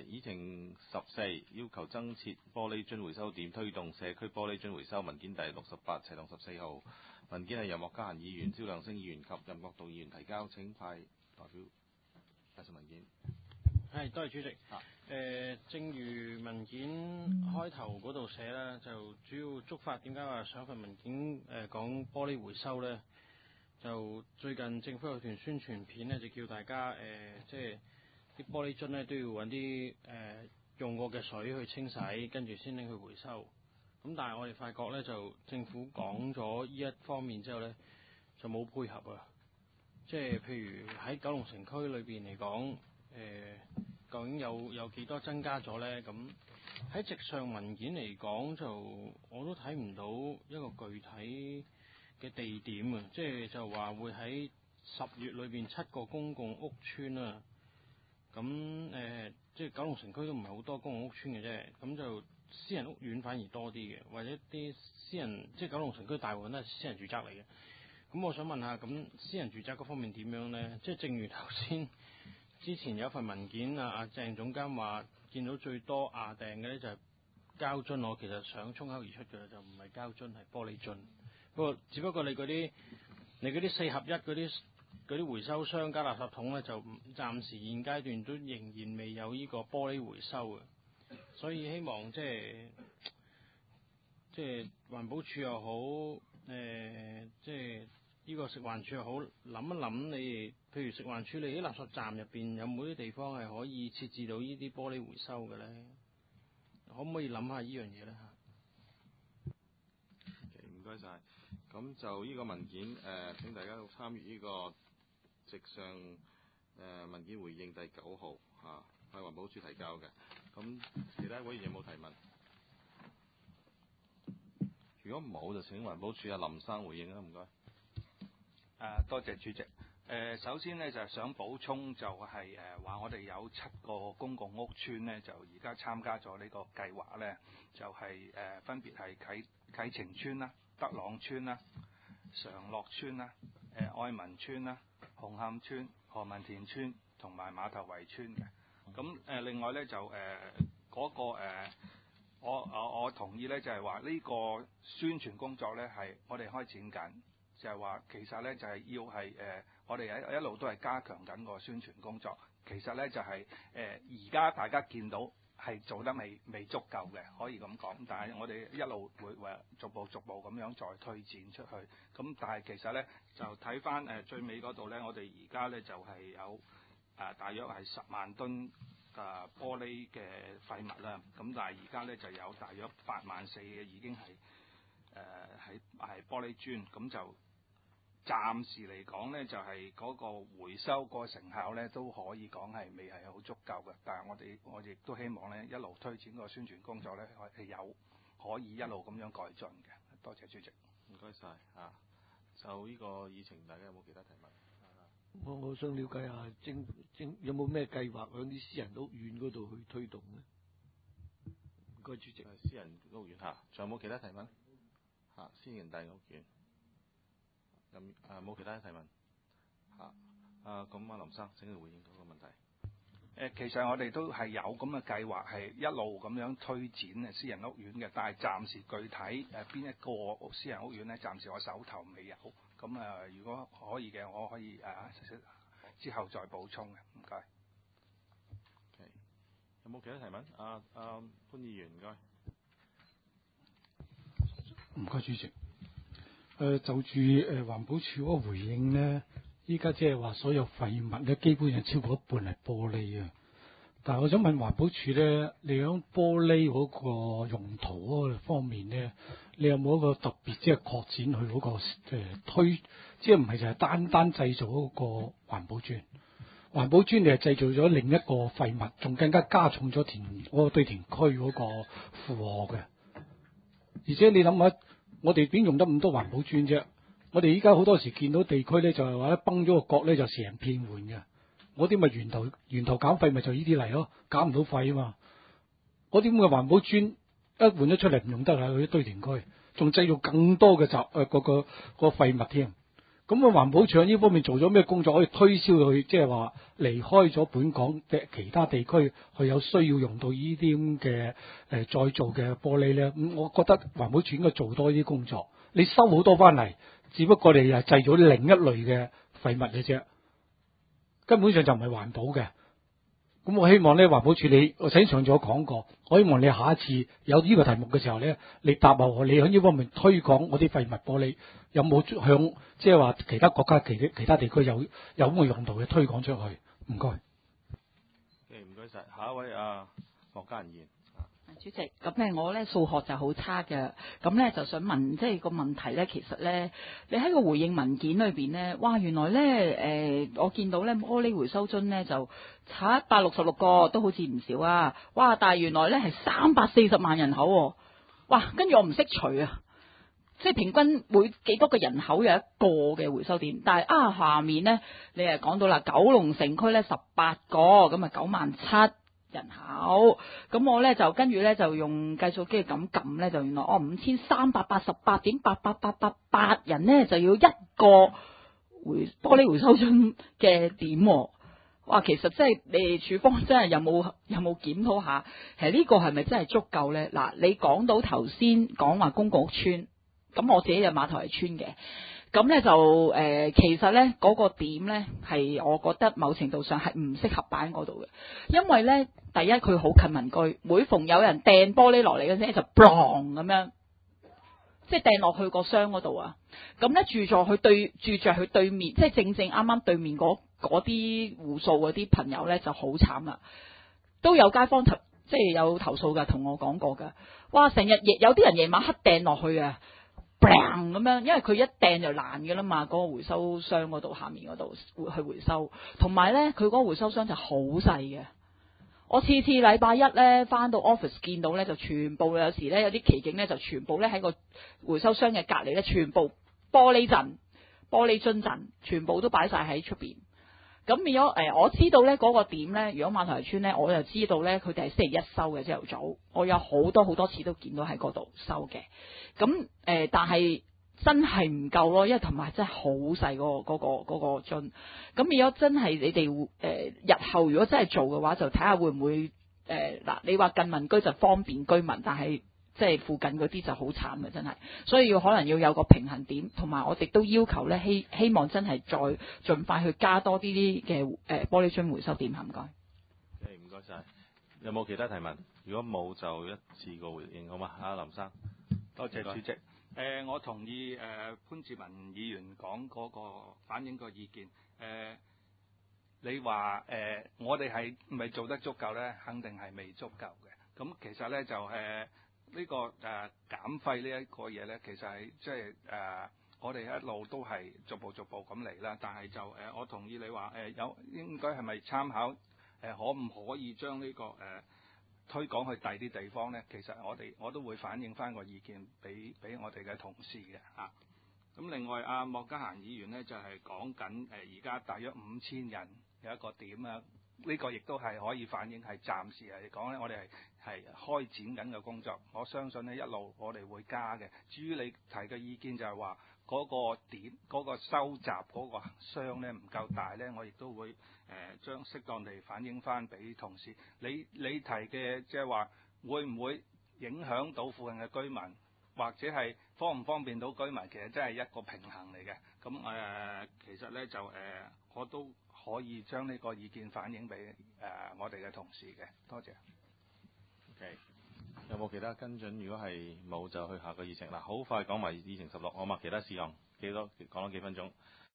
議程14要求增設玻璃樽回收點，推動社區玻璃樽回收。文件第68斜槓14號，文件係由莫家賢議員、招亮星議員及任國道議員提交，請派代表介紹文件。 係，多謝主席。正如文件開頭嗰度寫啦，就主要觸發點解話上份文件講玻璃回收呢？就最近政府有段宣傳片呢，就叫大家即係啲玻璃樽呢都要揾啲用過嘅水去清洗，跟住先拎去回收。咁但係我哋發覺呢，就政府講咗呢一方面之後呢，就冇配合啊。即係譬如喺九龍城區裏邊嚟講，究竟有幾多增加咗呢？咁喺直上文件嚟講，就我都睇唔到一個具體嘅地點啊！即係就話會喺10月裏邊7個公共屋邨啊。咁即係九龍城區都唔係好多公共屋邨嘅啫。咁就私人屋苑反而多啲嘅，或者啲私人即係九龍城區大部分都係私人住宅嚟嘅。咁我想問下，咁私人住宅嗰方面點樣呢？即係正如頭先之前有一份文件啊，阿鄭總監話見到最多訂嘅咧就係膠樽，我其實想衝口而出嘅就唔係膠樽，係玻璃樽。只不過你嗰啲4合1嗰啲回收箱加垃圾桶咧，就暫時現階段都仍然未有呢個玻璃回收嘅，所以希望即係環保署又好，即係呢個食環署又好，諗一諗你哋，譬如食環署你喺垃圾站入邊有冇啲地方係可以設置到呢啲玻璃回收嘅咧？可唔可以諗下呢樣嘢咧？ 唔該晒。咁就呢個文件請大家參與呢個直上文件回應第9號係環保署提交嘅。咁其他委員有冇提問？如果冇就請環保署阿林生回應啦，唔該。 多謝主席。首先呢，就係想補充，就係話我哋有7個公共屋邨呢，就而家參加咗呢個計劃呢，就係分別係啟晴邨啦、德朗邨啦、常樂邨啦、愛民邨啦、紅磡邨、何文田邨同埋馬頭圍邨嘅。咁另外呢，就嗰個我同意呢，就係話呢個宣傳工作呢，係我哋開展緊。就係話其實咧就係要係我哋一路都係加強緊個宣傳工作。其實咧就係而家大家見到係做得未足夠嘅，可以咁講。但係我哋一路會逐步咁樣再推展出去。咁但係其實咧就睇翻最尾嗰度咧，我哋而家咧就係有大約係10萬噸玻璃嘅廢物啦。咁但係而家咧就有大約8萬4嘅已經係係玻璃磚。咁就暫時嚟講呢，就係嗰個回收個成效呢，都可以講係未係好足夠嘅。但係我哋亦都希望呢，一路推展個宣傳工作呢，係可以一路咁樣改進嘅。多謝主席。 唔該晒。就呢個議程，大家有冇其他提問？ 我想了解下有冇咩計劃喺啲私人屋苑嗰度去推動呢？唔該，主席。 私人屋苑仲有冇其他提問？私人大屋苑。冇其他提問咁阿林生請你回應嗰個問題。 其實我哋都係有咁嘅計劃，係一路咁樣推展私人屋苑嘅，但係暫時具體邊一個私人屋苑呢？暫時我手頭未有。咁如果可以嘅，我可以之後再補充嘅。唔該。 有冇其他提問？潘議員唔該。 唔該，主席。就住環保署嗰個回應呢，依家即係話所有廢物咧，基本上超過一半係玻璃啊。但係我想問環保署咧，你響玻璃嗰個用途嗰個方面咧，你有冇一個特別即係擴展佢嗰個推，即係唔係就係單單製造嗰個環保磚？環保磚你係製造咗另一個廢物，仲更加加重咗堆填區嗰個負荷嘅。而且你諗下，我哋邊用得咁多環保磚啫？我哋依家好多時見到地區咧，就係話崩咗個角咧，就成片換嘅。嗰啲咪源頭減廢咪就呢啲嚟咯，減唔到廢啊嘛。嗰啲咁嘅環保磚一換咗出嚟唔用得啦，嗰啲堆填區仲製造更多嘅個廢物添。 咁啊，環保署喺呢方面做咗咩工作可以推銷去，即係話離開咗本港嘅其他地區，去有需要用到呢啲咁嘅再造嘅玻璃咧？咁我覺得環保署應該做多啲工作。你收好多翻嚟，只不過你係製造另一類嘅廢物嘅啫，根本上就唔係環保嘅。咁我希望咧，環保署我上次咗講過，我希望你下一次有呢個題目嘅時候咧，你答下我，你喺呢方面推廣嗰啲廢物玻璃，有冇向即係話其他國家、其他地區有咁嘅用途嘅推廣出去？唔該。 唔該晒，下一位莫家人議員。 主席，咁咧我咧數學就好差嘅，咁咧就想問，即係個問題咧，其實咧，你喺個回應文件裏邊咧，哇，原來咧我見到咧玻璃回收樽咧就766個，都好似唔少啊，哇！但係原來咧係340萬人口喎，哇！跟住我唔識除啊，即係平均每幾多個人口有一個嘅回收點，但係下面咧你係講到啦，九龍城區咧18個，咁啊97000人口，咁我咧就跟住咧就用計數機咁撳咧，就原來5388.88888人咧就要一個玻璃回收樽嘅點，哇！其實即係你哋署方真係有冇檢討下，其實呢個係咪真係足夠咧？嗱，你講到頭先講話公共屋邨，咁我自己就碼頭係村嘅。咁咧就其實咧嗰個點咧係我覺得某程度上係唔適合擺喺嗰度嘅，因為咧第一佢好近民居，每逢有人掟玻璃落嚟嘅時就 bang 咁樣，即係掟落去個箱嗰度啊。咁咧住在佢對面，即係正啱啱對面嗰啲戶數嗰啲朋友咧就好慘啦，都有街坊即係有投訴㗎，同我講過㗎。哇！成日有啲人夜晚黑掟落去啊！咁樣，因為佢一掟就爛嘅啦嘛，嗰個回收箱嗰度下面嗰度去回收，同埋咧佢嗰個回收箱就好細嘅。我次禮拜一咧翻到 office 見到咧就全部有時咧有啲奇景咧就全部咧喺個回收箱嘅隔離咧全部玻璃樽全部都擺晒喺出邊。咁變咗我知道咧嗰個點咧，如果馬頭圍村咧，我就知道咧佢哋係星期一收嘅朝頭早，我有好多次都見到喺嗰度收嘅。咁但係真係唔夠咯，因為同埋真係好細嗰個樽。咁變咗真係你哋日後如果真係做嘅話，就睇下會唔會嗱，你話近民居就方便居民，但係即係附近嗰啲就好慘嘅，真係。所以可能要有個平衡點，同埋我哋都要求咧希望真係再盡快去加多啲嘅玻璃樽回收點，唔該。 唔該晒。有冇其他提問？如果冇就一次過回應好嘛？林生。 多謝主席。我同意潘志文議員講嗰個反映個意見。你話我哋係咪做得足夠咧？肯定係未足夠嘅。咁其實咧就呢個減廢呢一個嘢咧，其實係即係我哋一路都係逐步咁嚟啦。但係就我同意你話應該係咪參考可唔可以將呢個推廣去第啲地方咧？其實我都會反映翻個意見俾我哋嘅同事嘅嚇。咁另外莫家嫻議員咧就係講緊而家大約5000人有一個點啊。呢個亦都係可以反映係暫時嚟講咧，我哋係開展緊嘅工作。我相信咧一路我哋會加嘅。至於你提嘅意見就係話嗰個點嗰個收集嗰個箱咧唔夠大咧，我亦都會將適當地反映翻俾同事。你提嘅即係話會唔會影響到附近嘅居民，或者係方唔方便到居民，其實真係一個平衡嚟嘅。咁其實咧就我都可以將呢個意見反映俾我哋嘅同事嘅，多謝。 OK， 有冇其他跟進？如果係冇，就去下個議程。嗱，好快講埋議程16，我默其他事項，講多幾分鐘。